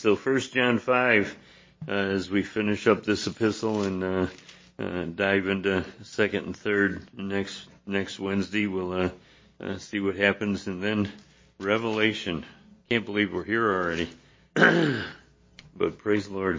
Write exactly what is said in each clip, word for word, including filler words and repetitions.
So First John five, uh, as we finish up this epistle and uh, uh, dive into second and third next next Wednesday, we'll uh, uh, see what happens, and then Revelation. Can't believe we're here already, but praise the Lord.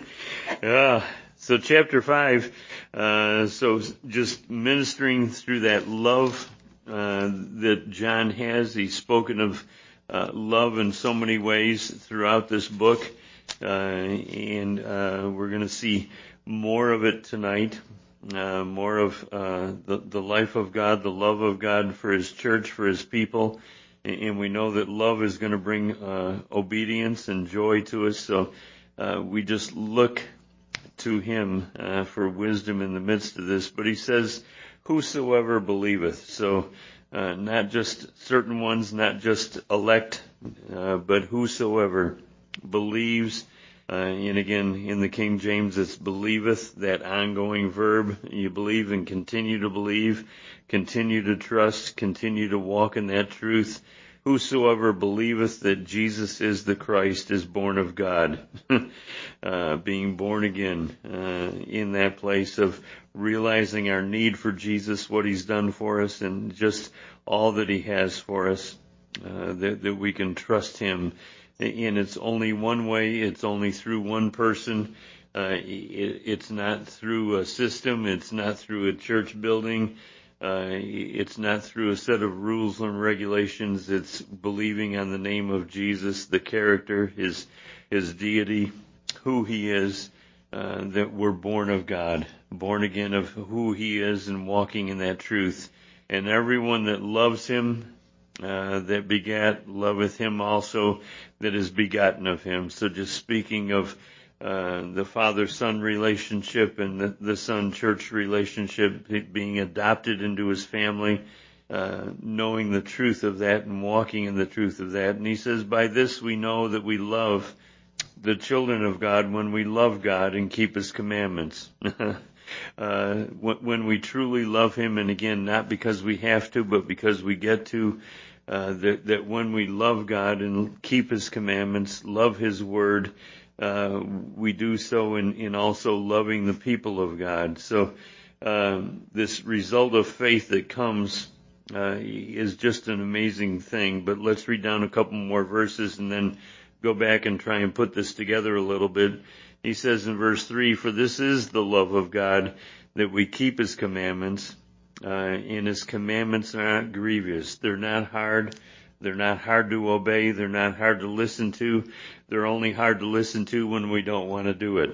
Yeah. So chapter five, uh, so just ministering through that love uh, that John has. He's spoken of uh, love in so many ways throughout this book, uh, and uh, we're going to see more of it tonight, uh, more of uh, the, the life of God, the love of God for His church, for His people, and we know that love is going to bring uh, obedience and joy to us, so uh, we just look to Him uh, for wisdom in the midst of this. But He says, whosoever believeth. So uh, not just certain ones, not just elect, uh, but whosoever believes. Uh, and again, in the King James, it's believeth, that ongoing verb. You believe and continue to believe, continue to trust, continue to walk in that truth. Whosoever believeth that Jesus is the Christ is born of God. uh, being born again uh, in that place of realizing our need for Jesus, what He's done for us, and just all that He has for us, uh, that, that we can trust Him. And it's only one way, it's only through one person. Uh, it, it's not through a system, it's not through a church building. Uh, it's not through a set of rules and regulations. It's believing on the name of Jesus, the character, His His deity, who He is, uh, that we're born of God, born again of who He is, and walking in that truth. And everyone that loves Him, uh, that begat, loveth Him also that is begotten of Him. So just speaking of Uh, the father-son relationship and the, the son-church relationship, being adopted into His family, uh, knowing the truth of that and walking in the truth of that. And He says, by this we know that we love the children of God when we love God and keep His commandments. uh, when we truly love Him, and again, not because we have to, but because we get to, uh, that, that when we love God and keep His commandments, love His word, Uh, we do so in, in also loving the people of God. So um, this result of faith that comes uh, is just an amazing thing. But let's read down a couple more verses and then go back and try and put this together a little bit. He says in verse three, for this is the love of God, that we keep His commandments, uh, and His commandments are not grievous. They're not hard. They're not hard to obey. They're not hard to listen to. They're only hard to listen to when we don't want to do it,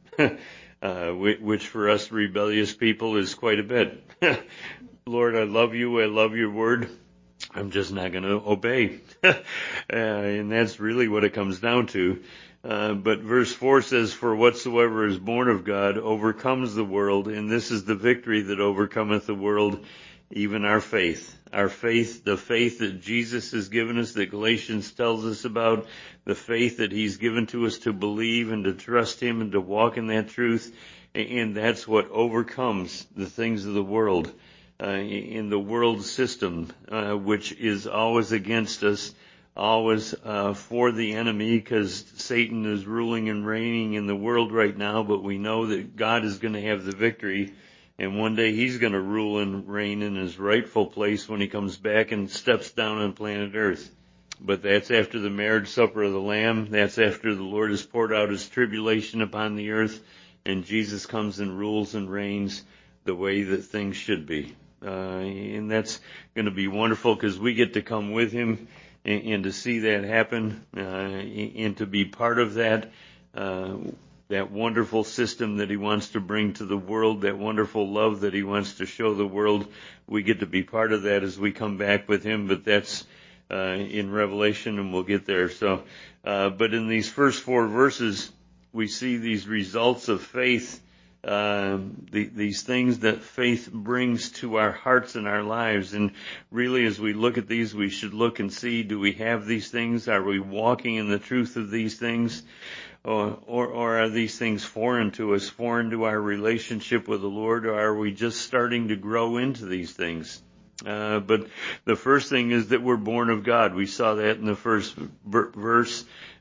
uh, which for us rebellious people is quite a bit. Lord, I love You. I love Your word. I'm just not going to obey. uh, and that's really what it comes down to. Uh, but verse four says, for whatsoever is born of God overcomes the world, and this is the victory that overcometh the world, even our faith. Our faith, the faith that Jesus has given us, that Galatians tells us about, the faith that He's given to us to believe and to trust Him and to walk in that truth. And that's what overcomes the things of the world, uh, in the world system, uh, which is always against us, always uh, for the enemy, because Satan is ruling and reigning in the world right now, but we know that God is going to have the victory. And one day He's going to rule and reign in His rightful place when He comes back and steps down on planet Earth. But that's after the marriage supper of the Lamb. That's after the Lord has poured out His tribulation upon the earth, and Jesus comes and rules and reigns the way that things should be. Uh, and that's going to be wonderful, because we get to come with Him and, and to see that happen, uh, and to be part of that. Uh, that wonderful system that He wants to bring to the world, that wonderful love that He wants to show the world. We get to be part of that as we come back with Him, but that's uh, in Revelation, and we'll get there. So, uh, but in these first four verses, we see these results of faith, uh, the, these things that faith brings to our hearts and our lives. And really, as we look at these, we should look and see, do we have these things? Are we walking in the truth of these things? Or, or, or are these things foreign to us, foreign to our relationship with the Lord, or are we just starting to grow into these things? Uh, but the first thing is that we're born of God. We saw that in the first verse.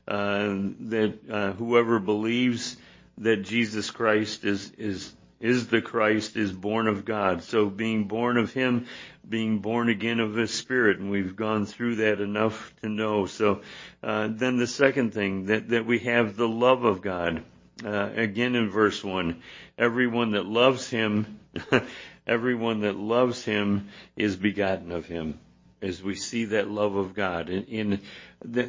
uh, that uh, whoever believes that Jesus Christ is is is the Christ is born of God. So being born of Him, being born again of His Spirit, and we've gone through that enough to know. So uh, then the second thing, that, that we have the love of God. Uh, again in verse one, everyone that loves Him, everyone that loves Him is begotten of Him. As we see that love of God, in, in that,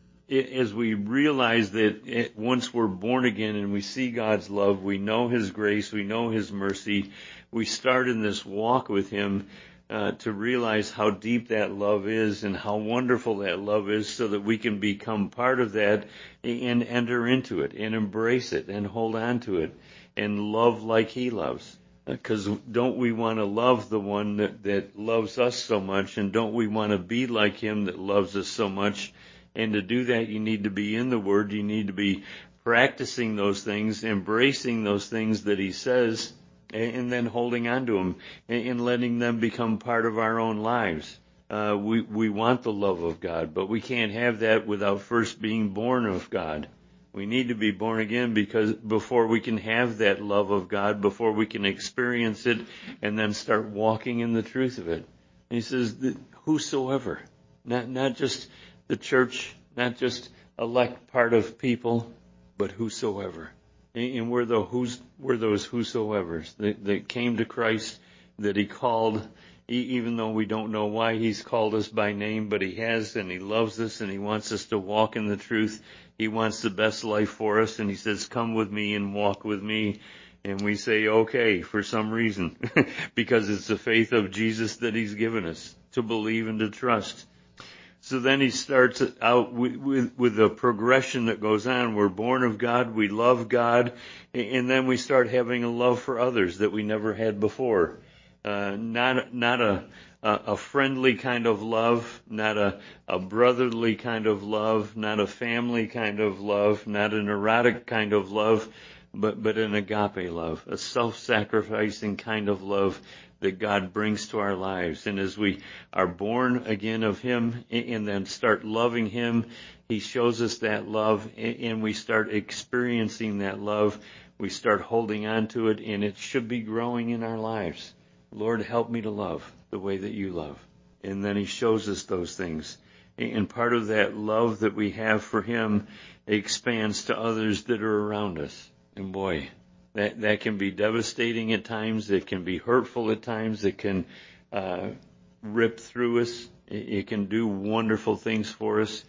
as we realize that it, once we're born again and we see God's love, we know His grace, we know His mercy, we start in this walk with Him uh, to realize how deep that love is and how wonderful that love is, so that we can become part of that and enter into it and embrace it and hold on to it and love like He loves. Because don't we want to love the one that, that loves us so much, and don't we want to be like Him that loves us so much? And to do that, you need to be in the Word. You need to be practicing those things, embracing those things that He says, and then holding on to them and letting them become part of our own lives. Uh, we, we want the love of God, but we can't have that without first being born of God. We need to be born again because before we can have that love of God, before we can experience it and then start walking in the truth of it. And He says, that whosoever, not, not just the church, not just elect part of people, but whosoever. And we're, the who's, we're those whosoevers that, that came to Christ, that He called, even though we don't know why He's called us by name, but He has, and He loves us, and He wants us to walk in the truth. He wants the best life for us, and He says, come with me and walk with me. And we say, okay, for some reason, because it's the faith of Jesus that He's given us to believe and to trust. So then He starts out with, with, with a progression that goes on. We're born of God, we love God, and then we start having a love for others that we never had before. Uh, not, not a, a friendly kind of love, not a, a brotherly kind of love, not a family kind of love, not an erotic kind of love, but, but an agape love, a self-sacrificing kind of love that God brings to our lives. And as we are born again of Him and then start loving Him, He shows us that love, and we start experiencing that love. We start holding on to it, and it should be growing in our lives. Lord, help me to love the way that You love. And then He shows us those things. And part of that love that we have for Him expands to others that are around us. And boy, that, that can be devastating at times. It can be hurtful at times. It can uh, rip through us. It, it can do wonderful things for us.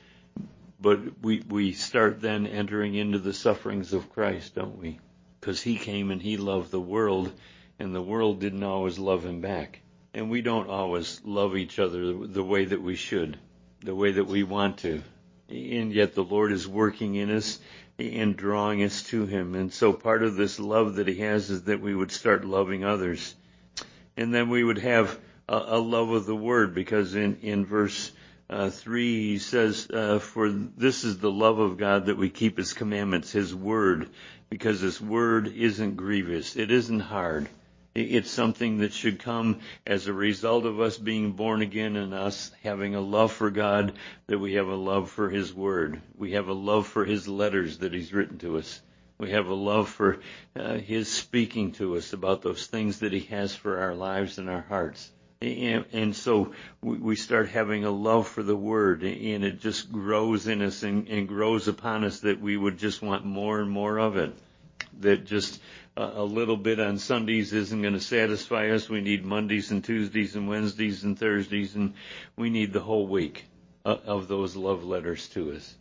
But we, we start then entering into the sufferings of Christ, don't we? Because He came and He loved the world, and the world didn't always love Him back. And we don't always love each other the way that we should, the way that we want to. And yet the Lord is working in us and drawing us to Him. And so part of this love that He has is that we would start loving others. And then we would have a, a love of the Word, because in, in verse uh, three He says, uh, for this is the love of God, that we keep His commandments, His Word, because His Word isn't grievous. It isn't hard. It's something that should come as a result of us being born again and us having a love for God, that we have a love for His Word. We have a love for His letters that He's written to us. We have a love for uh, His speaking to us about those things that He has for our lives and our hearts. And, and so we, we start having a love for the Word, and it just grows in us and, and grows upon us, that we would just want more and more of it. That just a little bit on Sundays isn't going to satisfy us. We need Mondays and Tuesdays and Wednesdays and Thursdays, and we need the whole week of those love letters to us.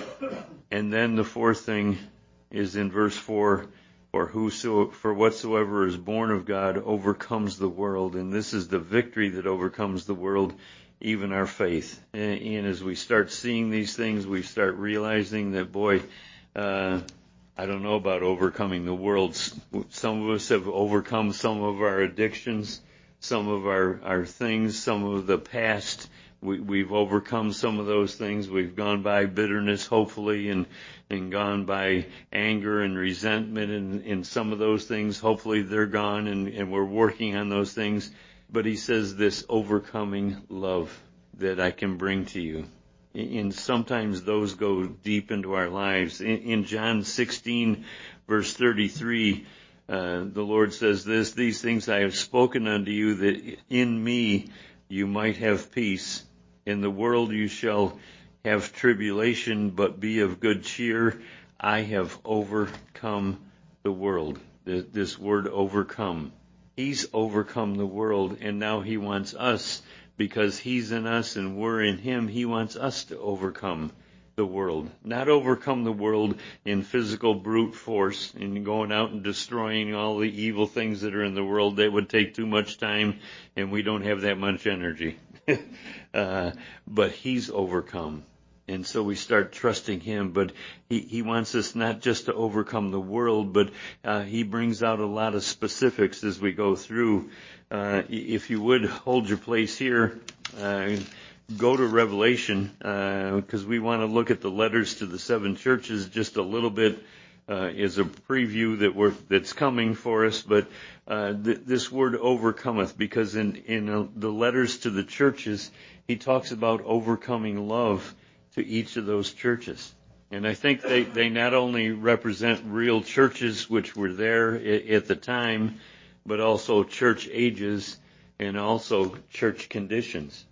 And then the fourth thing is in verse four, for whoso, for whatsoever is born of God overcomes the world. And this is the victory that overcomes the world, even our faith. And, and as we start seeing these things, we start realizing that, boy, uh, I don't know about overcoming the world. Some of us have overcome some of our addictions, some of our, our things, some of the past. We, we've overcome some of those things. We've gone by bitterness, hopefully, and, and gone by anger and resentment, and, and some of those things, hopefully they're gone, and, and we're working on those things. But He says this overcoming love that I can bring to you. And sometimes those go deep into our lives. In, in John sixteen, verse thirty-three, uh, the Lord says this, "These things I have spoken unto you, that in me you might have peace. In the world you shall have tribulation, but be of good cheer. I have overcome the world." This word overcome. He's overcome the world, and now he wants us, because he's in us and we're in him, he wants us to overcome the world. Not overcome the world in physical brute force and going out and destroying all the evil things that are in the world. That would take too much time, and we don't have that much energy. uh, but he's overcome. And so we start trusting him, but he, he wants us not just to overcome the world, but uh, he brings out a lot of specifics as we go through. Uh, if you would hold your place here, uh, go to Revelation, because uh, we want to look at the letters to the seven churches just a little bit uh, as a preview that we're, that's coming for us. But uh, th- this word overcometh, because in, in uh, the letters to the churches, he talks about overcoming love to each of those churches. And I think they, they not only represent real churches which were there at, at the time, but also church ages and also church conditions.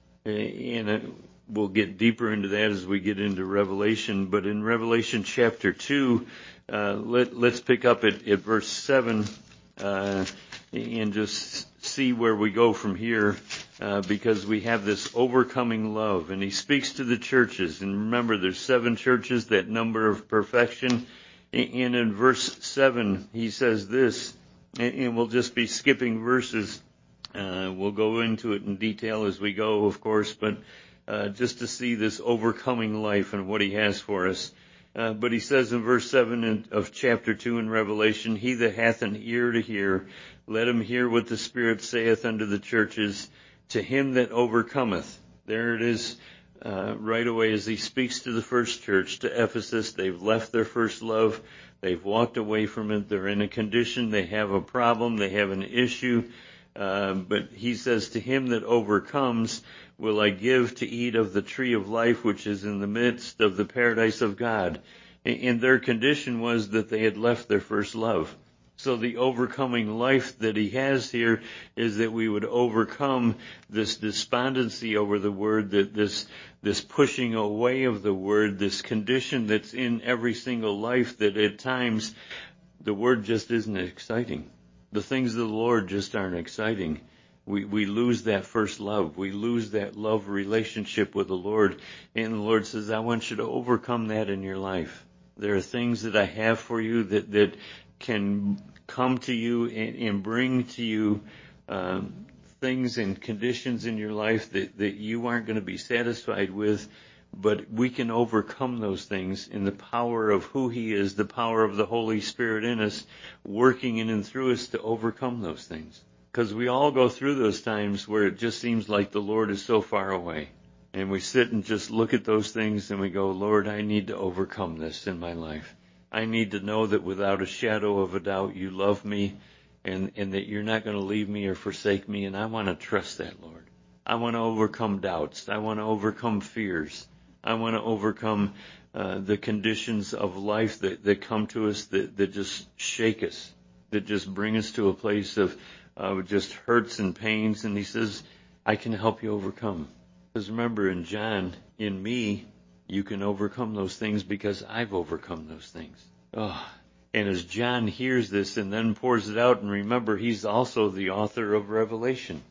And we'll get deeper into that as we get into Revelation. But in Revelation chapter two, uh, let, let's pick up at, at verse seven uh, and just see where we go from here. Uh, because we have this overcoming love, and he speaks to the churches. And remember, there's seven churches, that number of perfection. And in verse seven, he says this, and we'll just be skipping verses. Uh, we'll go into it in detail as we go, of course, but uh, just to see this overcoming life and what he has for us. Uh, but he says in verse seven in, of chapter two in Revelation, "He that hath an ear to hear, let him hear what the Spirit saith unto the churches. To him that overcometh." There it is uh, right away as he speaks to the first church, to Ephesus. They've left their first love. They've walked away from it. They're in a condition. They have a problem. They have an issue. Uh, but he says, "To him that overcomes will I give to eat of the tree of life, which is in the midst of the paradise of God." And their condition was that they had left their first love. So the overcoming life that he has here is that we would overcome this despondency over the word, that this this pushing away of the word, this condition that's in every single life, that at times the word just isn't exciting. The things of the Lord just aren't exciting. We we lose that first love. We lose that love relationship with the Lord. And the Lord says, "I want you to overcome that in your life. There are things that I have for you that that can come to you and, and bring to you um, things and conditions in your life that, that you aren't going to be satisfied with, but we can overcome those things in the power of who he is, the power of the Holy Spirit in us, working in and through us to overcome those things. Because we all go through those times where it just seems like the Lord is so far away. And we sit and just look at those things and we go, "Lord, I need to overcome this in my life. I need to know that without a shadow of a doubt you love me, and, and that you're not going to leave me or forsake me, and I want to trust that, Lord. I want to overcome doubts. I want to overcome fears. I want to overcome uh, the conditions of life that, that come to us that, that just shake us, that just bring us to a place of uh, just hurts and pains." And he says, "I can help you overcome." Because remember, in John, in me, you can overcome those things because I've overcome those things. Oh. And as John hears this and then pours it out, and remember, he's also the author of Revelation.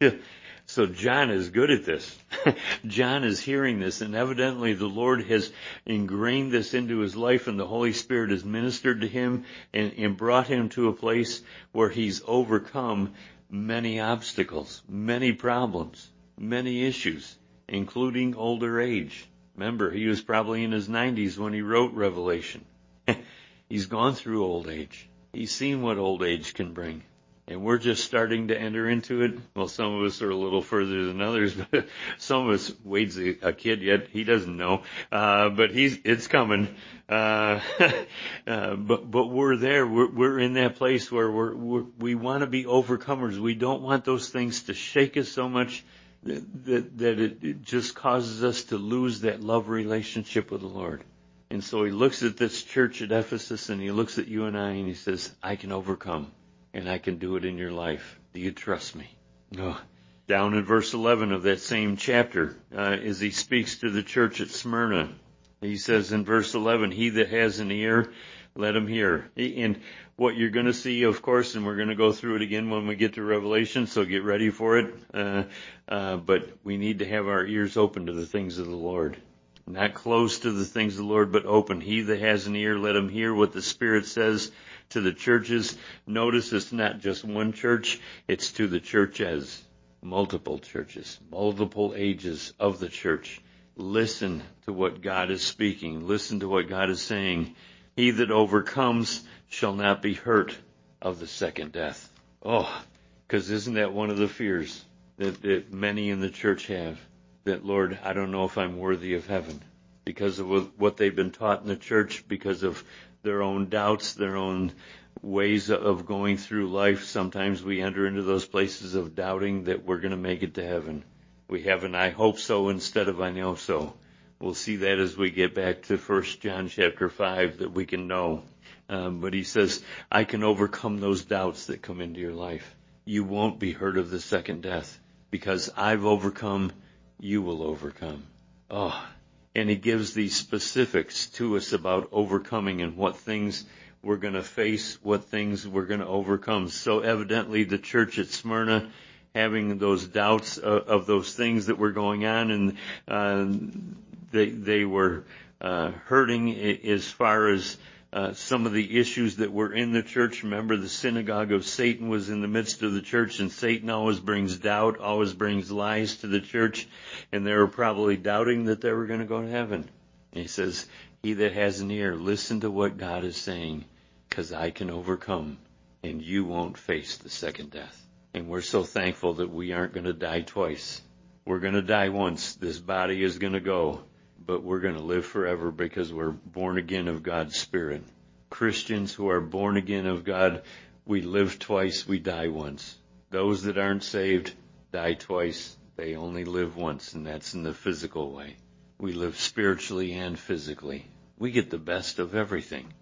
So John is good at this. John is hearing this, and evidently the Lord has ingrained this into his life, and the Holy Spirit has ministered to him and, and brought him to a place where he's overcome many obstacles, many problems, many issues, including older age. Remember, he was probably in his nineties when he wrote Revelation. He's gone through old age. He's seen what old age can bring. And we're just starting to enter into it. Well, some of us are a little further than others, but some of us, Wade's a, a kid yet. He doesn't know. Uh, but he's, it's coming. Uh, uh, but, but we're there. We're, we're in that place where we're, we're we want to be overcomers. We don't want those things to shake us so much that, that, that it, it just causes us to lose that love relationship with the Lord. And so he looks at this church at Ephesus and he looks at you and I and he says, I can overcome and I can do it in your life. Do you trust me? No. Down in verse eleven of that same chapter, uh, as he speaks to the church at Smyrna, he says in verse eleven, he that has an ear, let him hear. And what you're going to see, of course, and we're going to go through it again when we get to Revelation, so get ready for it. Uh, uh, but we need to have our ears open to the things of the Lord. Not closed to the things of the Lord, but open. He that has an ear, let him hear what the Spirit says to the churches. Notice it's not just one church, it's to the churches. Multiple churches, multiple ages of the church. Listen to what God is speaking. Listen to what God is saying. He that overcomes shall not be hurt of the second death. Oh, because isn't that one of the fears that, that many in the church have? That, Lord, I don't know if I'm worthy of heaven because of what they've been taught in the church, because of their own doubts, their own ways of going through life. Sometimes we enter into those places of doubting that we're going to make it to heaven. We have an I hope so instead of I know so. We'll see that as we get back to First John chapter five, that we can know. Um, but he says, I can overcome those doubts that come into your life. You won't be hurt of the second death because I've overcome, you will overcome. Oh, and he gives these specifics to us about overcoming and what things we're going to face, what things we're going to overcome. So evidently the church at Smyrna, having those doubts of, of those things that were going on, and uh, they they were uh, hurting as far as uh, some of the issues that were in the church. Remember, the synagogue of Satan was in the midst of the church, and Satan always brings doubt, always brings lies to the church, and they were probably doubting that they were going to go to heaven. And he says, he that has an ear, listen to what God is saying, because I can overcome, and you won't face the second death. And we're so thankful that we aren't going to die twice. We're going to die once. This body is going to go, but we're going to live forever because we're born again of God's Spirit. Christians who are born again of God, we live twice, we die once. Those that aren't saved die twice. They only live once, and that's in the physical way. We live spiritually and physically. We get the best of everything.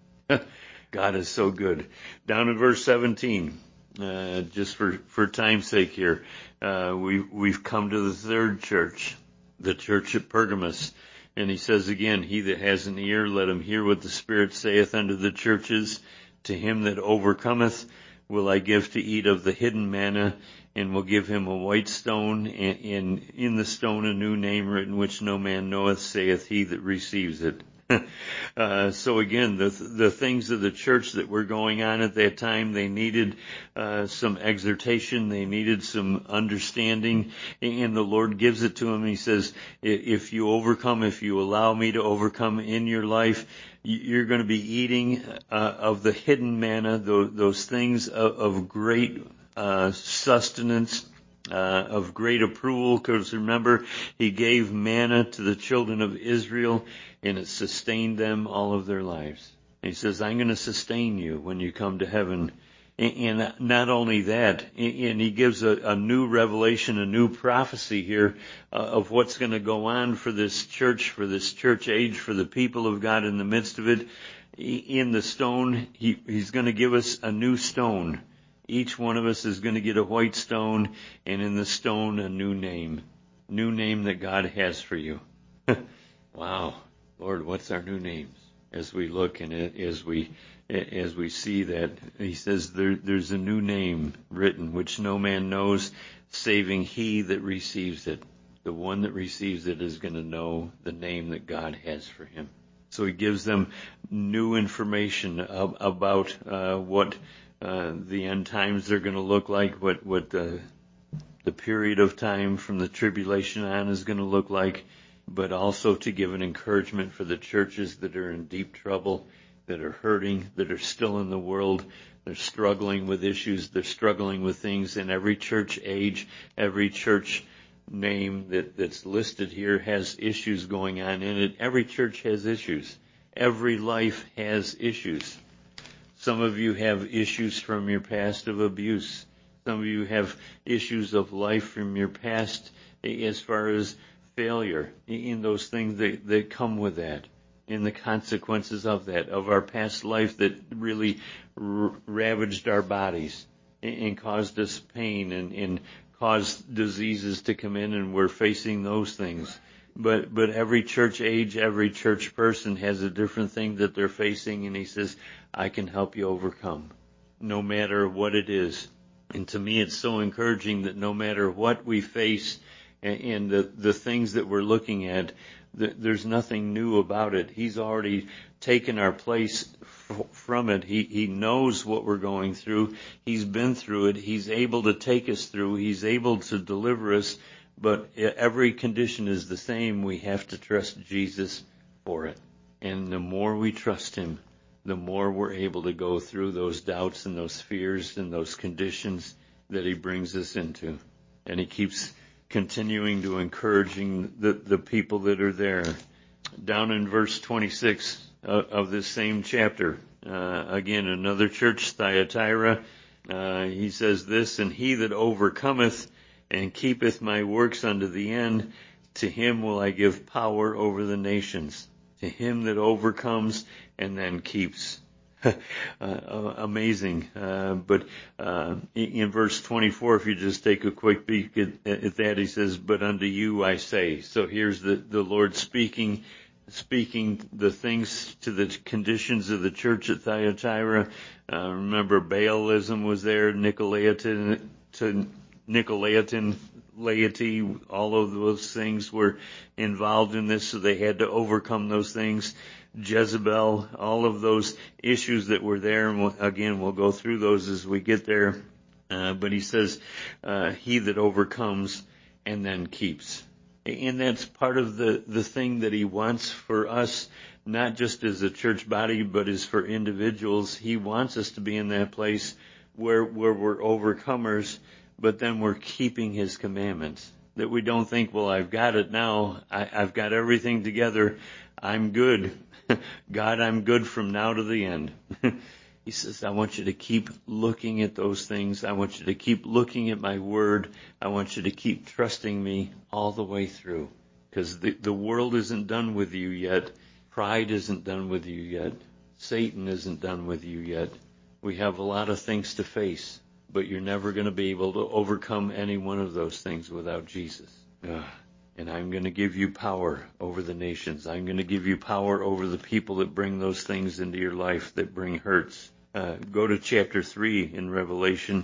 God is so good. Down in verse seventeen, uh, just for, for time's sake here, uh, we, we've come to the third church, the church at Pergamos. And he says again, he that has an ear, let him hear what the Spirit saith unto the churches. To him that overcometh will I give to eat of the hidden manna, and will give him a white stone, and, and in the stone a new name written, which no man knoweth, saith he that receives it. uh, so again, the the things of the church that were going on at that time, they needed uh, some exhortation, they needed some understanding, and the Lord gives it to them. He says, if you overcome, if you allow me to overcome in your life, you're going to be eating uh, of the hidden manna, those, those things of, of great uh, sustenance, Uh, of great approval, because remember, he gave manna to the children of Israel, and it sustained them all of their lives. And he says, I'm going to sustain you when you come to heaven. And, and not only that, and he gives a, a new revelation, a new prophecy here uh, of what's going to go on for this church, for this church age, for the people of God in the midst of it. In the stone, he, he's going to give us a new stone. Each one of us is going to get a white stone, and in the stone, a new name. New name that God has for you. Wow. Lord, what's our new names? As we look and as we as we see that, he says there, there's a new name written, which no man knows, saving he that receives it. The one that receives it is going to know the name that God has for him. So he gives them new information ab- about uh, what Uh, the end times are going to look like, what what the the period of time from the tribulation on is going to look like, but also to give an encouragement for the churches that are in deep trouble, that are hurting, that are still in the world. They're struggling with issues. They're struggling with things. And every church age, every church name that, that's listed here has issues going on in it. Every church has issues. Every life has issues. Some of you have issues from your past of abuse. Some of you have issues of life from your past as far as failure, in those things that, that come with that, in the consequences of that, of our past life that really r- ravaged our bodies and, and caused us pain and, and caused diseases to come in, and we're facing those things. But but every church age, every church person has a different thing that they're facing, and he says, I can help you overcome, no matter what it is. And to me, it's so encouraging that no matter what we face and, and the, the things that we're looking at, th- there's nothing new about it. He's already taken our place f- from it. He, he knows what we're going through. He's been through it. He's able to take us through. He's able to deliver us. But every condition is the same. We have to trust Jesus for it. And the more we trust him, the more we're able to go through those doubts and those fears and those conditions that he brings us into. And he keeps continuing to encouraging the, the people that are there. Down in verse twenty-six of, of this same chapter, uh, again, another church, Thyatira, uh, he says this, and he that overcometh and keepeth my works unto the end, to him will I give power over the nations. To him that overcomes and then keeps. uh, amazing. Uh, but uh, in verse twenty-four, if you just take a quick peek at, at that, he says, but unto you I say. So here's the, the Lord speaking, speaking the things to the conditions of the church at Thyatira. Uh, remember, Baalism was there, Nicolaitan, to Nicolaitan laity, all of those things were involved in this, so they had to overcome those things. Jezebel, all of those issues that were there, and we'll, again, we'll go through those as we get there. Uh, but he says, uh, he that overcomes and then keeps. And that's part of the, the thing that he wants for us, not just as a church body, but as for individuals. He wants us to be in that place where, where we're overcomers, but then we're keeping his commandments. That we don't think, well, I've got it now. I, I've got everything together. I'm good. God, I'm good from now to the end. He says, I want you to keep looking at those things. I want you to keep looking at my word. I want you to keep trusting me all the way through. Because the, the world isn't done with you yet. Pride isn't done with you yet. Satan isn't done with you yet. We have a lot of things to face. But you're never going to be able to overcome any one of those things without Jesus. Ugh. And I'm going to give you power over the nations. I'm going to give you power over the people that bring those things into your life, that bring hurts. Uh, go to chapter three in Revelation.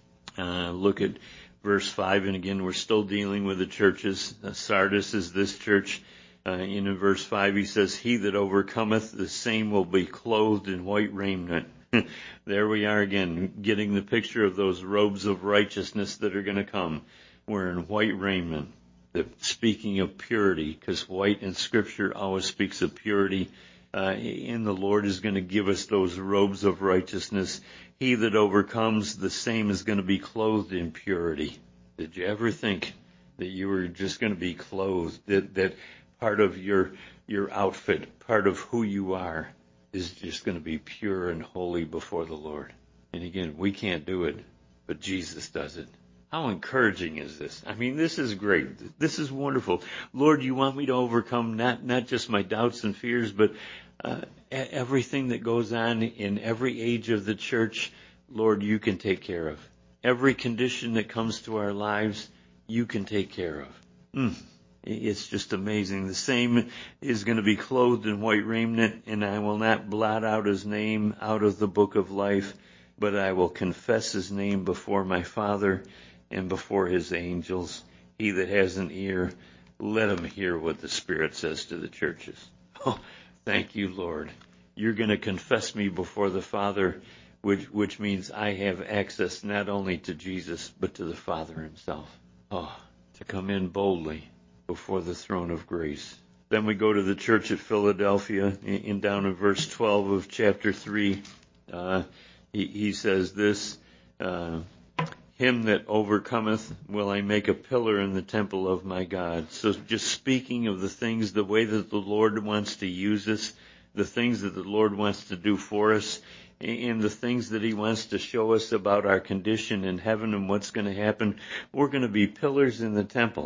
Uh, look at verse five. And again, we're still dealing with the churches. Uh, Sardis is this church. Uh, in verse five, he says, he that overcometh, the same will be clothed in white raiment. There we are again, getting the picture of those robes of righteousness that are going to come. We're in white raiment. The, speaking of purity, because white in Scripture always speaks of purity, uh, and the Lord is going to give us those robes of righteousness. He that overcomes, the same is going to be clothed in purity. Did you ever think that you were just going to be clothed, that, that part of your your outfit, part of who you are, is just going to be pure and holy before the Lord? And again, we can't do it, but Jesus does it. How encouraging is this? I mean, this is great. This is wonderful. Lord, you want me to overcome not, not just my doubts and fears, but uh, everything that goes on in every age of the church. Lord, you can take care of. Every condition that comes to our lives, you can take care of. Mm. It's just amazing. The same is going to be clothed in white raiment, and I will not blot out his name out of the book of life, but I will confess his name before my Father and before his angels. He that has an ear, let him hear what the Spirit says to the churches. Oh, thank you, Lord. You're going to confess me before the Father, which, which means I have access not only to Jesus, but to the Father himself. Oh, to come in boldly before the throne of grace. Then we go to the church at Philadelphia, in, in down in verse twelve of chapter three. Uh, he, he says this, uh, him that overcometh will I make a pillar in the temple of my God. So just speaking of the things, the way that the Lord wants to use us, the things that the Lord wants to do for us, and the things that he wants to show us about our condition in heaven and what's going to happen. We're going to be pillars in the temple.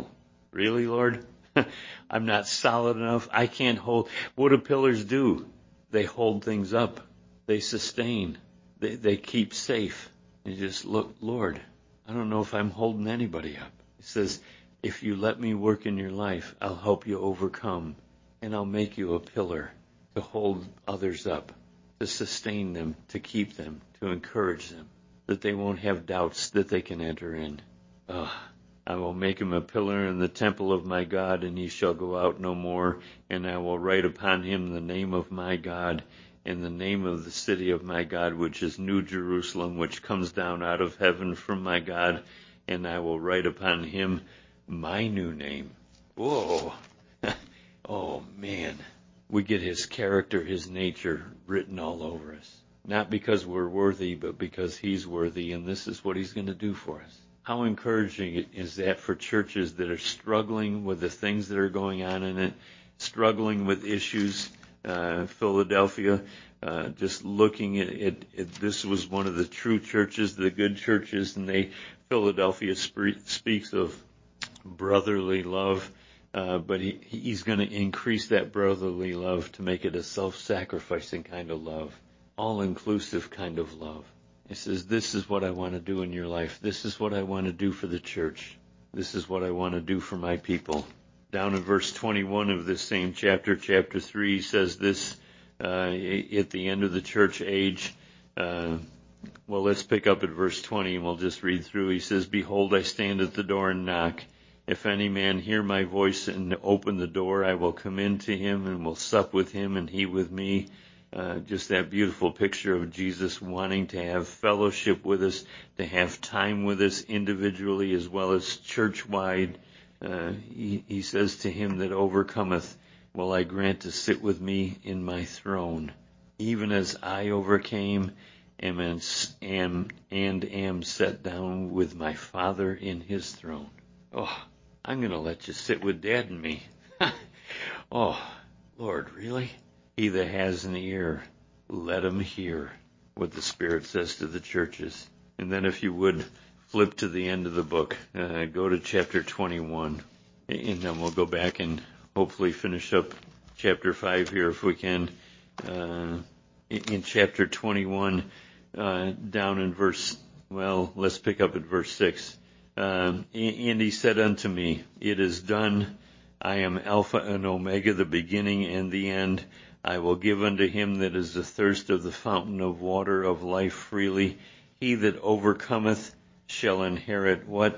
Really, Lord? I'm not solid enough. I can't hold. What do pillars do? They hold things up. They sustain. They, they keep safe. You just look, Lord, I don't know if I'm holding anybody up. He says, if you let me work in your life, I'll help you overcome, and I'll make you a pillar to hold others up, to sustain them, to keep them, to encourage them, that they won't have doubts that they can enter in. Oh, I will make him a pillar in the temple of my God, and he shall go out no more, and I will write upon him the name of my God, and the name of the city of my God, which is New Jerusalem, which comes down out of heaven from my God, and I will write upon him my new name. Whoa. Oh, man. We get his character, his nature written all over us. Not because we're worthy, but because he's worthy, and this is what he's going to do for us. How encouraging is that for churches that are struggling with the things that are going on in it, struggling with issues? Uh, Philadelphia, uh, just looking at it, it, this was one of the true churches, the good churches, and they, Philadelphia sp- speaks of brotherly love, uh, but he, he's going to increase that brotherly love to make it a self-sacrificing kind of love, all-inclusive kind of love. He says, this is what I want to do in your life. This is what I want to do for the church. This is what I want to do for my people. Down in verse twenty-one of this same chapter, chapter three, he says this uh, at the end of the church age. Uh, well, let's pick up at verse twenty, and we'll just read through. He says, behold, I stand at the door and knock. If any man hear my voice and open the door, I will come in to him and will sup with him and he with me. Uh, just that beautiful picture of Jesus wanting to have fellowship with us, to have time with us individually as well as church-wide. Uh, he, he says to him that overcometh, will I grant to sit with me in my throne, even as I overcame am, am, and am set down with my Father in his throne. Oh, I'm going to let you sit with Dad and me. Oh, Lord, really? He that has an ear, let him hear what the Spirit says to the churches. And then if you would, flip to the end of the book. Uh, go to chapter twenty-one. And then we'll go back and hopefully finish up chapter five here if we can. Uh, in, in chapter twenty-one, uh, down in verse, well, let's pick up at verse six. Um, and he said unto me, it is done. I am Alpha and Omega, the beginning and the end. I will give unto him that is athirst of the fountain of water of life freely. He that overcometh shall inherit what?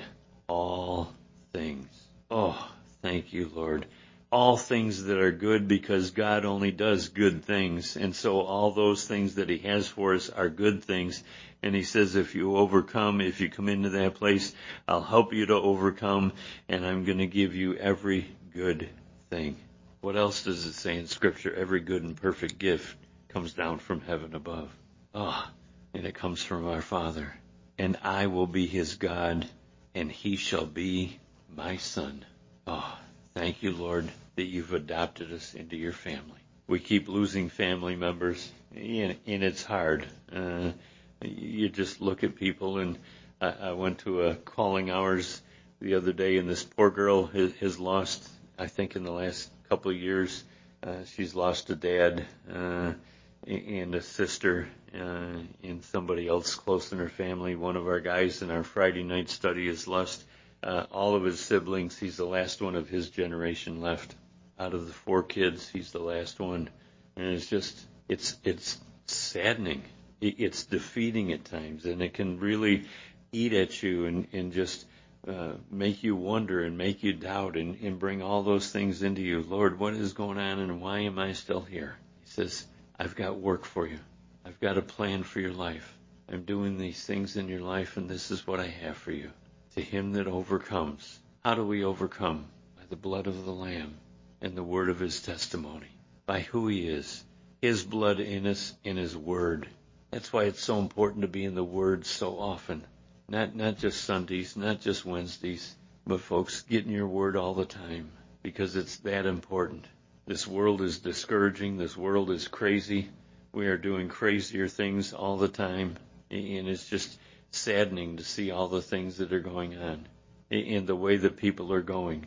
All things. Oh, thank you, Lord. All things that are good, because God only does good things. And so all those things that he has for us are good things. And he says, if you overcome, if you come into that place, I'll help you to overcome, and I'm going to give you every good thing. What else does it say in Scripture? Every good and perfect gift comes down from heaven above. Oh, and it comes from our Father. And I will be his God, and he shall be my son. Oh, thank you, Lord, that you've adopted us into your family. We keep losing family members, and, and it's hard. Uh, you just look at people, and I, I went to a calling hours the other day, and this poor girl has, has lost, I think in the last couple of years, uh, she's lost a dad uh, and a sister uh, and somebody else close in her family. One of our guys in our Friday night study has lost uh, all of his siblings. He's the last one of his generation left. Out of the four kids, he's the last one. And it's just, it's it's saddening. It's defeating at times, and it can really eat at you and, and just uh, make you wonder and make you doubt and, and bring all those things into you. Lord, what is going on, and why am I still here? He says, I've got work for you. I've got a plan for your life. I'm doing these things in your life, and this is what I have for you. To him that overcomes. How do we overcome? By the blood of the Lamb and the word of his testimony. By who he is. His blood in us and his word. That's why it's so important to be in the Word so often. Not not just Sundays, not just Wednesdays, but folks, get in your Word all the time, because it's that important. This world is discouraging. This world is crazy. We are doing crazier things all the time, and it's just saddening to see all the things that are going on and the way that people are going.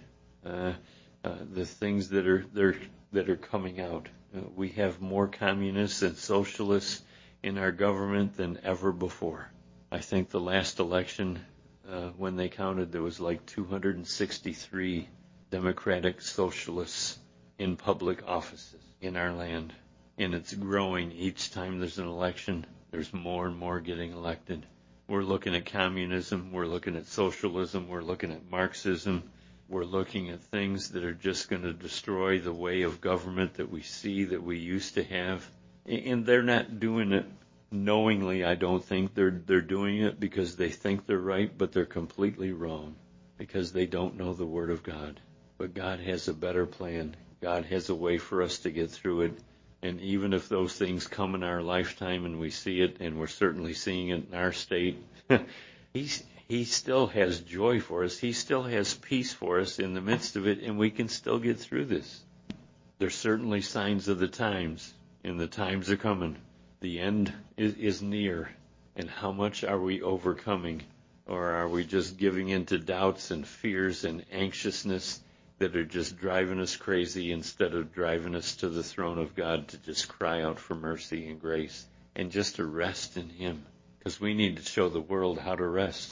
uh, uh, the things that are there that are coming out. Uh, we have more communists and socialists in our government than ever before. I think the last election, uh, when they counted, there was like two hundred sixty-three Democratic Socialists in public offices in our land. And it's growing each time there's an election. There's more and more getting elected. We're looking at communism. We're looking at socialism. We're looking at Marxism. We're looking at things that are just going to destroy the way of government that we see, that we used to have. And they're not doing it knowingly, I don't think. They're they're doing it because they think they're right, but they're completely wrong because they don't know the Word of God. But God has a better plan. God has a way for us to get through it. And even if those things come in our lifetime and we see it, and we're certainly seeing it in our state, he's, he still has joy for us. He still has peace for us in the midst of it, and we can still get through this. There's certainly signs of the times, and the times are coming. The end is, is near. And how much are we overcoming? Or are we just giving in to doubts and fears and anxiousness that are just driving us crazy instead of driving us to the throne of God to just cry out for mercy and grace and just to rest in Him? Because we need to show the world how to rest.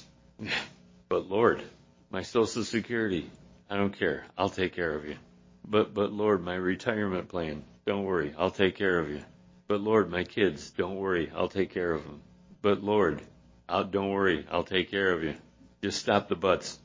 But Lord, my Social Security, I don't care. I'll take care of you. But, but Lord, my retirement plan, don't worry. I'll take care of you. But Lord, my kids, don't worry. I'll take care of them. But Lord, I'll, don't worry. I'll take care of you. Just stop the buts.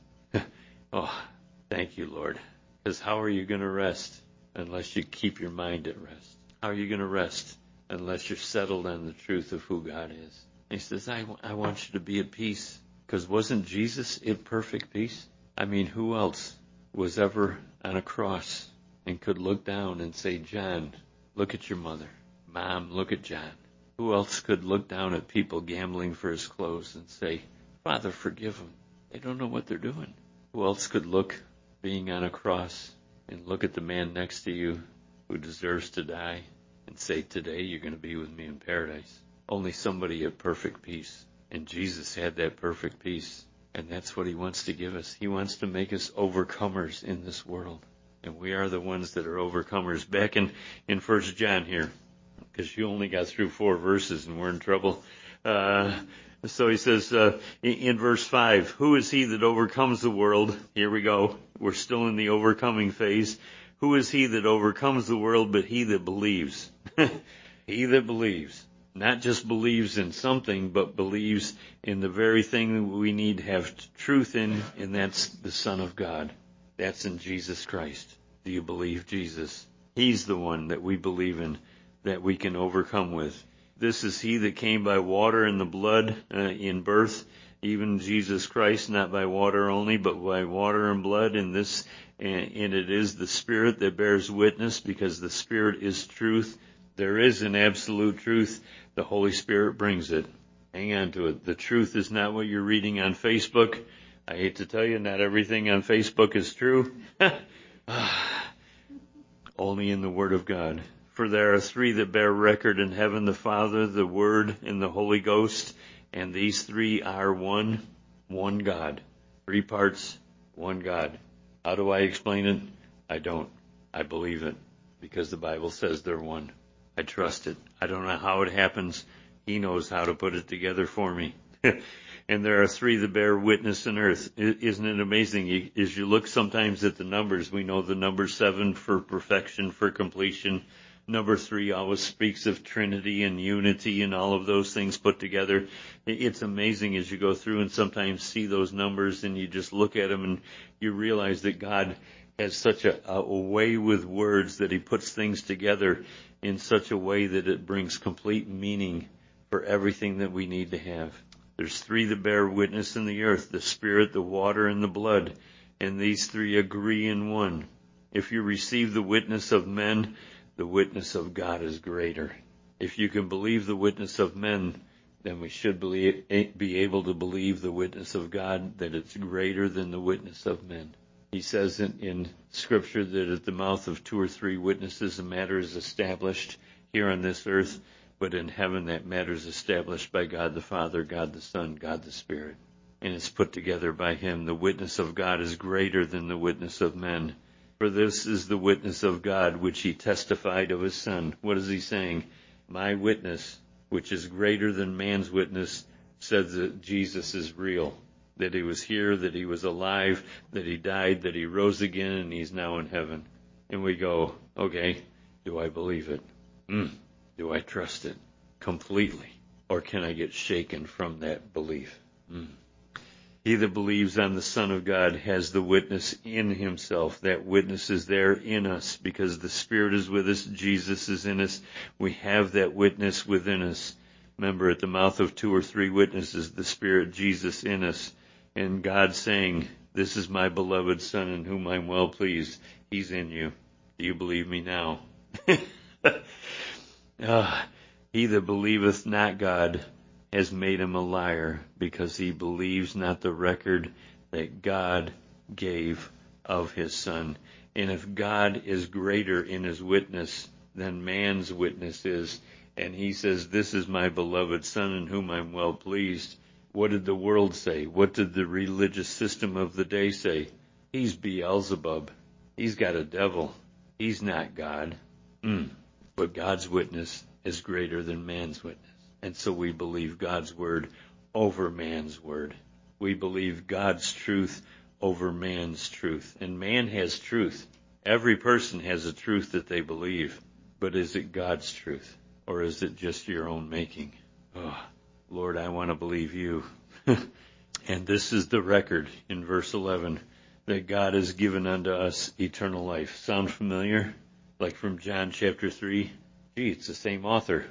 Oh, thank you, Lord. Because how are you going to rest unless you keep your mind at rest? How are you going to rest unless you're settled on the truth of who God is? And He says, I, I want you to be at peace. Because wasn't Jesus in perfect peace? I mean, who else was ever on a cross and could look down and say, John, look at your mother. Mom, look at John. Who else could look down at people gambling for his clothes and say, Father, forgive them. They don't know what they're doing. Who else could look being on a cross and look at the man next to you who deserves to die and say, today you're going to be with me in paradise? Only somebody at perfect peace. And Jesus had that perfect peace. And that's what He wants to give us. He wants to make us overcomers in this world. And we are the ones that are overcomers. Back in, in First John here, because you only got through four verses and we're in trouble. Uh, so he says uh, in, in verse five, who is he that overcomes the world? Here we go. We're still in the overcoming phase. Who is he that overcomes the world but he that believes? He that believes. Not just believes in something, but believes in the very thing that we need to have truth in, and that's the Son of God. That's in Jesus Christ. Do you believe Jesus? He's the one that we believe in, that we can overcome with. This is He that came by water and the blood uh, in birth, even Jesus Christ, not by water only, but by water and blood. And this, and, and it is the Spirit that bears witness, because the Spirit is truth. There is an absolute truth. The Holy Spirit brings it. Hang on to it. The truth is not what you're reading on Facebook. I hate to tell you, not everything on Facebook is true. Only in the Word of God. For there are three that bear record in heaven, the Father, the Word, and the Holy Ghost. And these three are one, one God. Three parts, one God. How do I explain it? I don't. I believe it, because the Bible says they're one. I trust it. I don't know how it happens. He knows how to put it together for me. And there are three that bear witness on earth. Isn't it amazing? As you look sometimes at the numbers, we know the number seven for perfection, for completion. Number three always speaks of Trinity and unity and all of those things put together. It's amazing as you go through and sometimes see those numbers and you just look at them and you realize that God has such a, a way with words that He puts things together in such a way that it brings complete meaning for everything that we need to have. There's three that bear witness in the earth, the Spirit, the water, and the blood. And these three agree in one. If you receive the witness of men, the witness of God is greater. If you can believe the witness of men, then we should believe, be able to believe the witness of God, that it's greater than the witness of men. He says in, in Scripture that at the mouth of two or three witnesses a matter is established here on this earth, but in heaven that matter is established by God the Father, God the Son, God the Spirit. And it's put together by Him. The witness of God is greater than the witness of men. For this is the witness of God, which he testified of his Son. What is he saying? My witness, which is greater than man's witness, says that Jesus is real, that he was here, that he was alive, that he died, that he rose again, and he's now in heaven. And we go, okay, do I believe it? Mm, do I trust it completely? Or can I get shaken from that belief? Mm. He that believes on the Son of God has the witness in himself. That witness is there in us because the Spirit is with us. Jesus is in us. We have that witness within us. Remember, at the mouth of two or three witnesses, the Spirit, Jesus in us. And God saying, this is my beloved Son in whom I'm well pleased. He's in you. Do you believe me now? uh, he that believeth not God has made him a liar, because he believes not the record that God gave of his Son. And if God is greater in his witness than man's witness is, and he says, this is my beloved Son in whom I'm well pleased, what did the world say? What did the religious system of the day say? He's Beelzebub. He's got a devil. He's not God. Mm. But God's witness is greater than man's witness. And so we believe God's word over man's word. We believe God's truth over man's truth. And man has truth. Every person has a truth that they believe. But is it God's truth? Or is it just your own making? Oh, Lord, I want to believe you. And this is the record in verse eleven, that God has given unto us eternal life. Sound familiar? Like from John chapter three? Gee, it's the same author.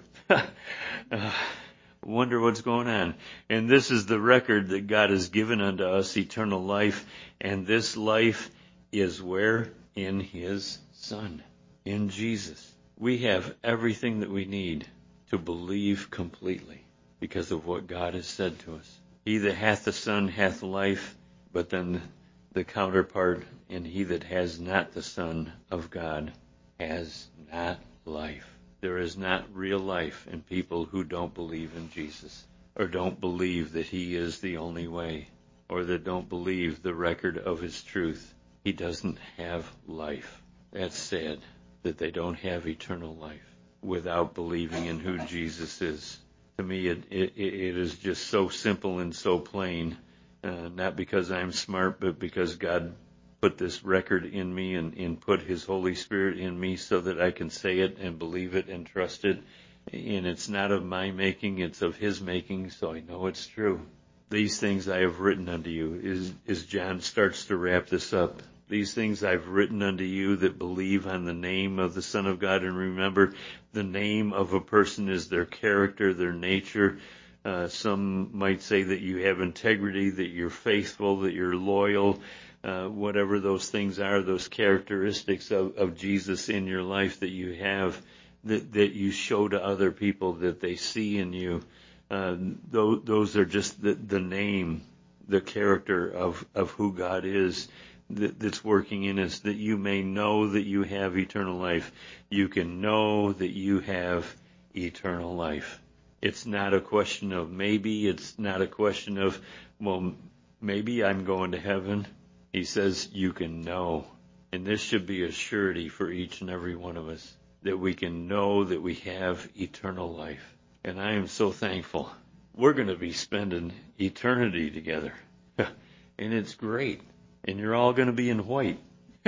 uh, wonder what's going on. And this is the record that God has given unto us, eternal life. And this life is where? In his Son, in Jesus. We have everything that we need to believe completely because of what God has said to us. He that hath the Son hath life, but then the counterpart, and he that has not the Son of God has not life. There is not real life in people who don't believe in Jesus, or don't believe that he is the only way, or that don't believe the record of his truth. He doesn't have life. That's sad, that they don't have eternal life without believing in who Jesus is. To me, it, it, it is just so simple and so plain, uh, not because I'm smart, but because God put this record in me and, and put his Holy Spirit in me so that I can say it and believe it and trust it. And it's not of my making, it's of his making, so I know it's true. These things I have written unto you, is, as John starts to wrap this up. These things I've written unto you that believe on the name of the Son of God. And remember, the name of a person is their character, their nature. Uh, some might say that you have integrity, that you're faithful, that you're loyal. Uh, whatever those things are, those characteristics of, of Jesus in your life that you have, that, that you show to other people, that they see in you. Uh, those, those are just the, the name, the character of, of who God is that, that's working in us, that you may know that you have eternal life. You can know that you have eternal life. It's not a question of maybe. It's not a question of, well, maybe I'm going to heaven. He says you can know. And this should be a surety for each and every one of us, that we can know that we have eternal life. And I am so thankful. We're going to be spending eternity together. And it's great. And you're all going to be in white.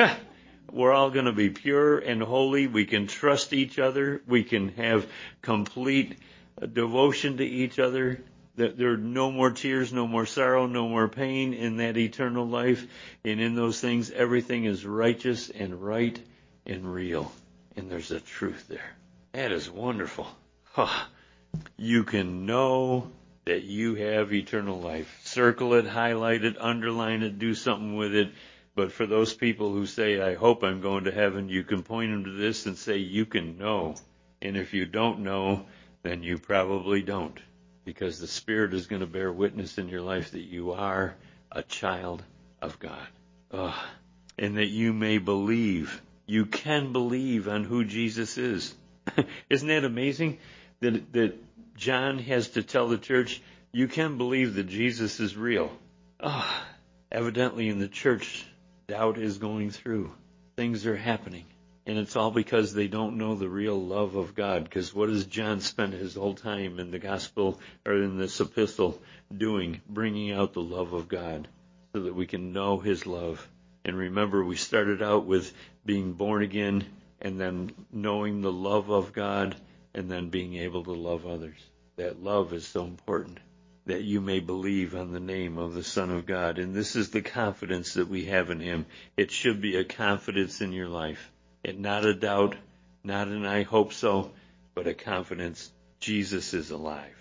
We're all going to be pure and holy. We can trust each other. We can have complete devotion to each other. There are no more tears, no more sorrow, no more pain in that eternal life. And in those things, everything is righteous and right and real. And there's a truth there. That is wonderful. Huh. You can know that you have eternal life. Circle it, highlight it, underline it, do something with it. But for those people who say, I hope I'm going to heaven, you can point them to this and say, you can know. And if you don't know, then you probably don't. Because the Spirit is going to bear witness in your life that you are a child of God. Oh, and that you may believe. You can believe on who Jesus is. Isn't that amazing? That, that John has to tell the church, you can believe that Jesus is real. Oh, evidently in the church, doubt is going through. things are happening. And it's all because they don't know the real love of God. Because what does John spend his whole time in the gospel or in this epistle doing? Bringing out the love of God so that we can know his love. And remember, we started out with being born again and then knowing the love of God and then being able to love others. That love is so important, that you may believe on the name of the Son of God. And this is the confidence that we have in him. It should be a confidence in your life. And not a doubt, not an I hope so, but a confidence Jesus is alive.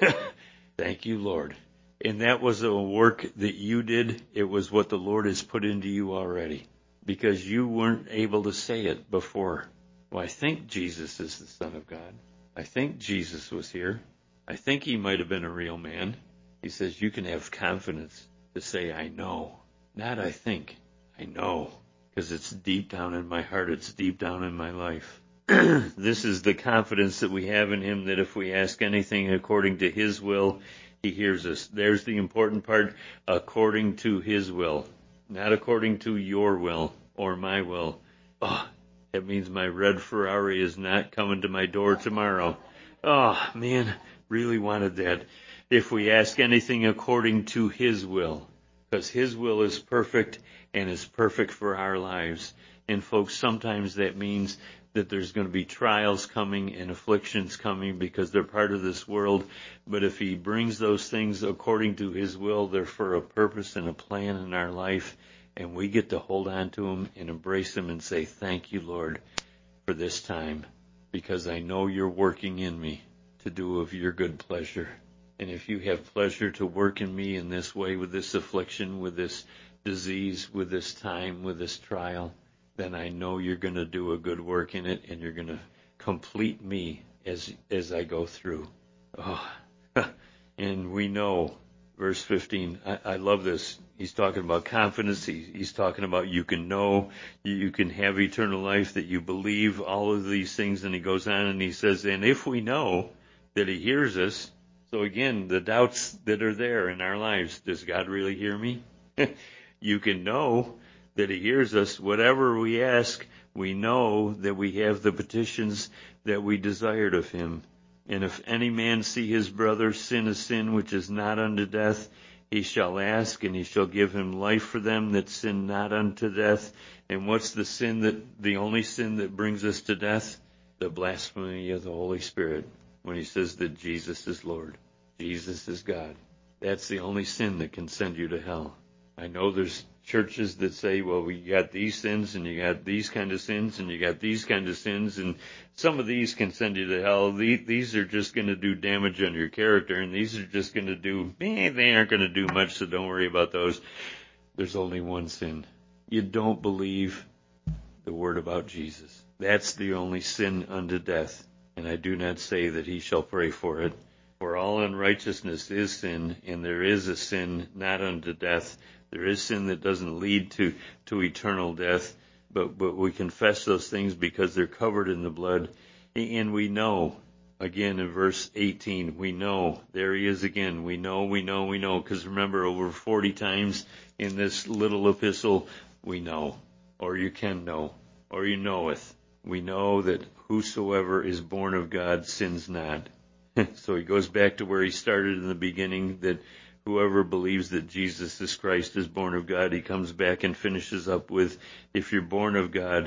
Thank you, Lord. And that was a work that you did. It was what the Lord has put into you already, because you weren't able to say it before. Well, I think Jesus is the Son of God. I think Jesus was here. I think he might have been a real man. He says you can have confidence to say, I know. Not I think, I know. Because it's deep down in my heart. It's deep down in my life. This is the confidence that we have in him, that if we ask anything according to his will, he hears us. There's the important part, according to his will. Not according to your will or my will. Oh, that means my red Ferrari is not coming to my door tomorrow. Oh, man, really wanted that. If we ask anything according to his will, because his will is perfect and is perfect for our lives. And folks, sometimes that means that there's going to be trials coming and afflictions coming because they're part of this world. But if he brings those things according to his will, they're for a purpose and a plan in our life. And we get to hold on to them and embrace them and say, thank you, Lord, for this time, because I know you're working in me to do of your good pleasure. And if you have pleasure to work in me in this way, with this affliction, with this disease, with this time, with this trial, then I know you're going to do a good work in it, and you're going to complete me as as I go through. Oh, and we know, verse fifteen, I, I love this. He's talking about confidence. He, he's talking about you can know, you, you can have eternal life, that you believe all of these things. And he goes on and he says, and if we know that he hears us, so again, the doubts that are there in our lives, does God really hear me? You can know that he hears us. Whatever we ask, we know that we have the petitions that we desired of him. And if any man see his brother sin a sin which is not unto death, he shall ask, and he shall give him life for them that sin not unto death. And what's the sin that, the only sin that brings us to death? The blasphemy of the Holy Spirit. When he says that Jesus is Lord, Jesus is God. That's the only sin that can send you to hell. I know there's churches that say, well, we got these sins, and you got these kind of sins, and you got these kind of sins, and some of these can send you to hell. These are just going to do damage on your character, and these are just going to do, eh, they aren't going to do much, so don't worry about those. There's only one sin. You don't believe the word about Jesus. That's the only sin unto death. And I do not say that he shall pray for it. For all unrighteousness is sin, and there is a sin not unto death. There is sin that doesn't lead to, to eternal death, but, but we confess those things because they're covered in the blood. And we know, again in verse eighteen, we know, there he is again, we know, we know, we know, because remember, over forty times in this little epistle, we know, or you can know, or you knoweth. We know that whosoever is born of God sins not. So he goes back to where he started in the beginning, that whoever believes that Jesus is Christ is born of God. He comes back and finishes up with, if you're born of God,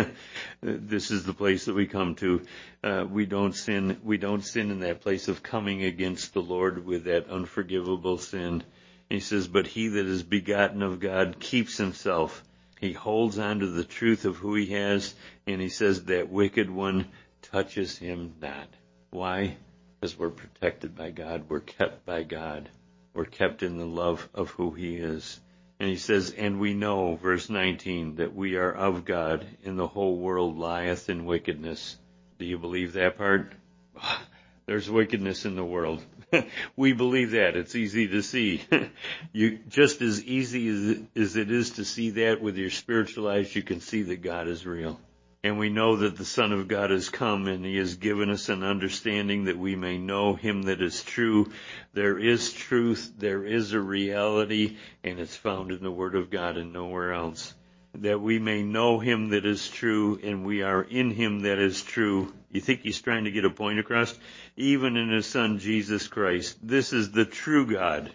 this is the place that we come to. Uh, we don't sin. We don't sin in that place of coming against the Lord with that unforgivable sin. He says, but he that is begotten of God keeps himself. He holds on to the truth of who he has, and he says that wicked one touches him not. Why? Because we're protected by God. We're kept by God. We're kept in the love of who he is. And he says, and we know, verse nineteen, that we are of God, and the whole world lieth in wickedness. Do you believe that part? There's wickedness in the world. We believe that. It's easy to see. You just as easy as it, as it is to see that with your spiritual eyes, you can see that God is real. And we know that the Son of God has come, and he has given us an understanding that we may know him that is true. There is truth, there is a reality, and it's found in the Word of God and nowhere else. that we may know him that is true, and we are in him that is true. You think he's trying to get a point across? Even in his son, Jesus Christ. This is the true God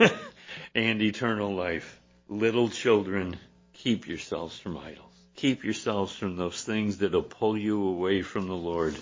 and eternal life. Little children, keep yourselves from idols. Keep yourselves from those things that will pull you away from the Lord.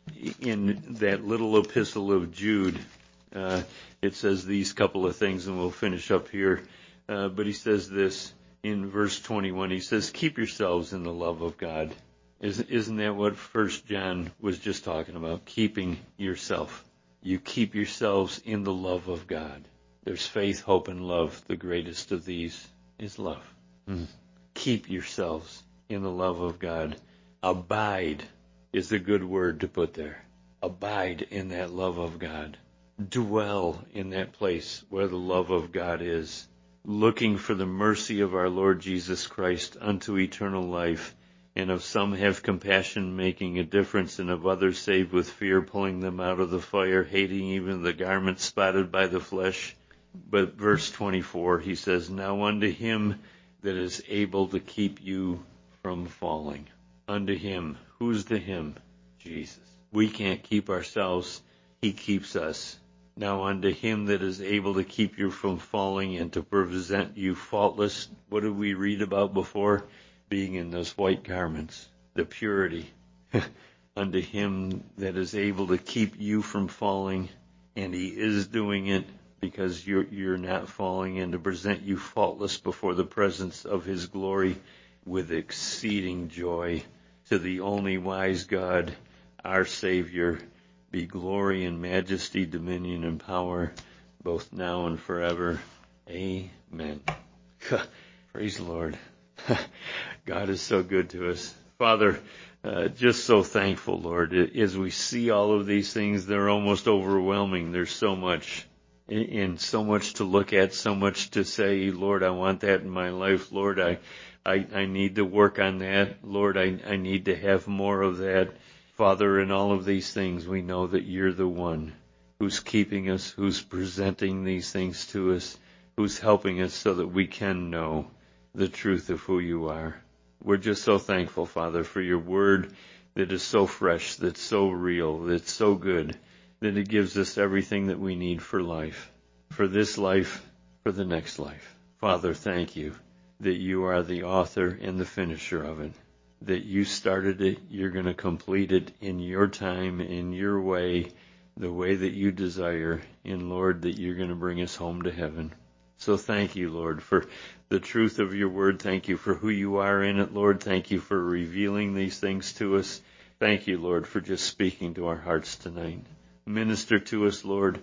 In that little epistle of Jude, uh, it says these couple of things, and we'll finish up here. Uh, but he says this in verse twenty-one. He says, keep yourselves in the love of God. Isn't, isn't that what First John was just talking about? Keeping yourself. You keep yourselves in the love of God. There's faith, hope, and love. The greatest of these is love. Mm. Keep yourselves in the love of God. Abide is a good word to put there. Abide in that love of God. Dwell in that place where the love of God is. Looking for the mercy of our Lord Jesus Christ unto eternal life. And of some have compassion, making a difference, and of others saved with fear, pulling them out of the fire, hating even the garments spotted by the flesh. But verse twenty-four, he says, now unto him that is able to keep you from falling. Unto him. Who's the him? Jesus. We can't keep ourselves. He keeps us. Now unto him that is able to keep you from falling and to present you faultless. What did we read about before? Being in those white garments. The purity. Unto him that is able to keep you from falling. And he is doing it because you're, you're not falling, and to present you faultless before the presence of his glory with exceeding joy. To the only wise God, our Savior, be glory and majesty, dominion and power, both now and forever. Amen. Praise the Lord. God is so good to us. Father, uh, just so thankful, Lord. As we see all of these things, they're almost overwhelming. There's so much, and so much to look at, so much to say, Lord, I want that in my life. Lord, I I, I need to work on that. Lord, I, I need to have more of that. Father, in all of these things, we know that you're the one who's keeping us, who's presenting these things to us, who's helping us so that we can know the truth of who you are. We're just so thankful, Father, for your word that is so fresh, that's so real, that's so good, that it gives us everything that we need for life, for this life, for the next life. Father, thank you that you are the author and the finisher of it, that you started it, you're going to complete it in your time, in your way, the way that you desire, and Lord, that you're going to bring us home to heaven. So thank you, Lord, for the truth of your word. Thank you for who you are in it, Lord. Thank you for revealing these things to us. Thank you, Lord, for just speaking to our hearts tonight. Minister to us, Lord.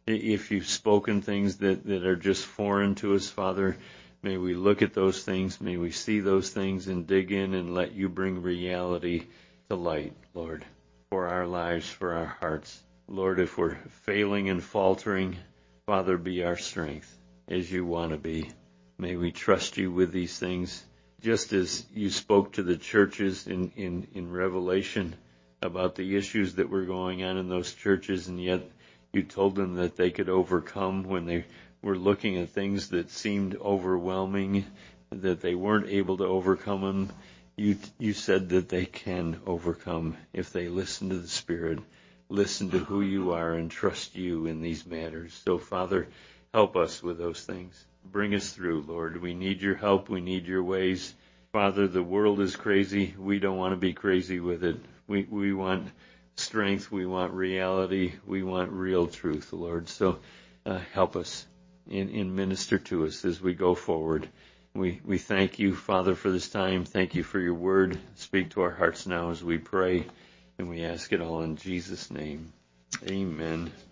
If you've spoken things that, that are just foreign to us, Father, may we look at those things, may we see those things and dig in and let you bring reality to light, Lord, for our lives, for our hearts. Lord, if we're failing and faltering, Father, be our strength as you want to be. May we trust you with these things, just as you spoke to the churches in, in, in Revelation about the issues that were going on in those churches, and yet you told them that they could overcome when they were looking at things that seemed overwhelming, that they weren't able to overcome them. You, you said that they can overcome if they listen to the Spirit, listen to who you are, and trust you in these matters. So, Father, help us with those things. Bring us through, Lord. We need your help. We need your ways. Father, the world is crazy. We don't want to be crazy with it. We, we want strength. We want reality. We want real truth, Lord. So uh, help us. And, and minister to us as we go forward. We we thank you, Father, for this time. Thank you for your word. Speak to our hearts now as we pray, and we ask it all in Jesus' name. Amen.